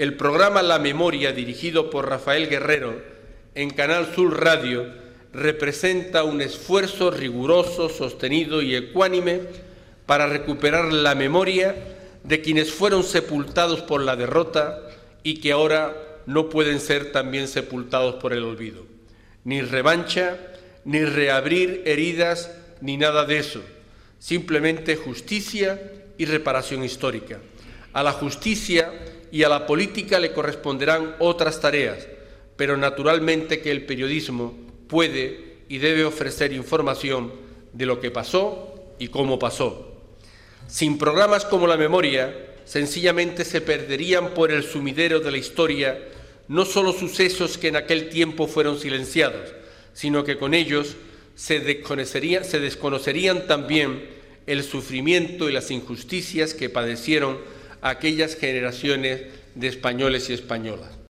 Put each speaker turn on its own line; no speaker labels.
El programa La Memoria, dirigido por Rafael Guerrero en Canal Sur Radio, representa un esfuerzo riguroso, sostenido y ecuánime para recuperar la memoria de quienes fueron sepultados por la derrota y que ahora no pueden ser también sepultados por el olvido. Ni revancha, ni reabrir heridas, ni nada de eso. Simplemente justicia y reparación histórica. A la justicia y a la política le corresponderán otras tareas, pero naturalmente que el periodismo puede y debe ofrecer información de lo que pasó y cómo pasó. Sin programas como La Memoria, sencillamente se perderían por el sumidero de la historia no solo sucesos que en aquel tiempo fueron silenciados, sino que con ellos se desconocerían también el sufrimiento y las injusticias que padecieron aquellas generaciones de españoles y españolas.